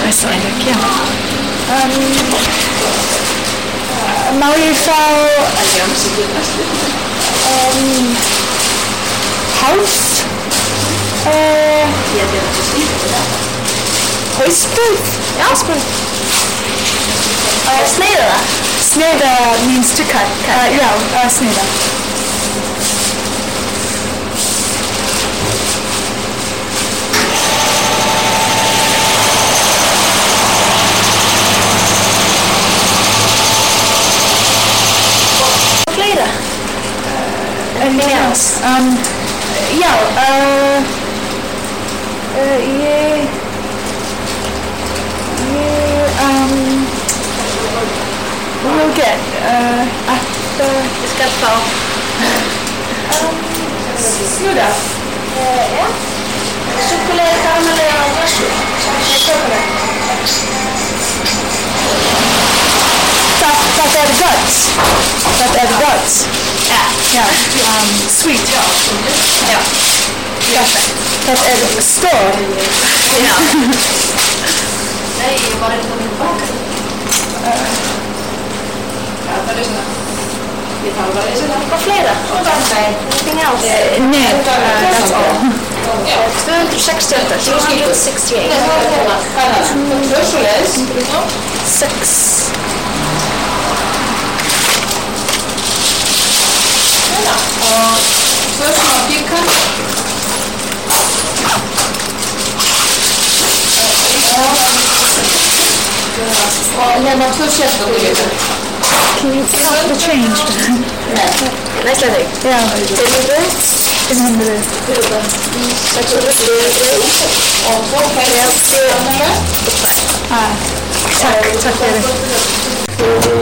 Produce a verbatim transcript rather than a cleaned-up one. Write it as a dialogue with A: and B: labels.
A: Icelandic, yeah.
B: Um, má ég fá um, háls uh, hausbrauð?
A: Já.
B: Hausbrauð.
A: Uh, sneiða?
B: Sneiða means to cut. cut. Uh, já, uh, sneiða.
A: Fleira?
B: Anything else? Um, já, uh, uh, ég, ég, um, we'll get, uh, at the,
A: Ég skal fá.
B: um, snúða.
A: Uh, já. Súkulega, karamellu og glasur. Súkulega.
B: Það, það er gott. Það er gott.
A: Ja.
B: Já, um, sweet.
A: Já.
B: Það, það er stór.
A: Já. Nei, ég var eitthvað með baka. Já, það er svona. Ég þarf bara að lesa það. Hvað fleira? Nei, anything else?
B: Nei, uh, that's all.
A: tvö hundruð sextíu og átta. two hundred sixty-eight.
C: Hvað er það? Tvö svoleiðis.
B: Six.
C: Og tvö svona píkar. Og hérna tvö sérstofn líka.
B: Can you count the change?
A: Næslega þig.
B: Já,
A: fimm hundruð.
B: fimm hundred.
A: sex hundruð.
C: Og svo færði ég að
A: þrjátíu.
B: Ah, takk, takk fyrir.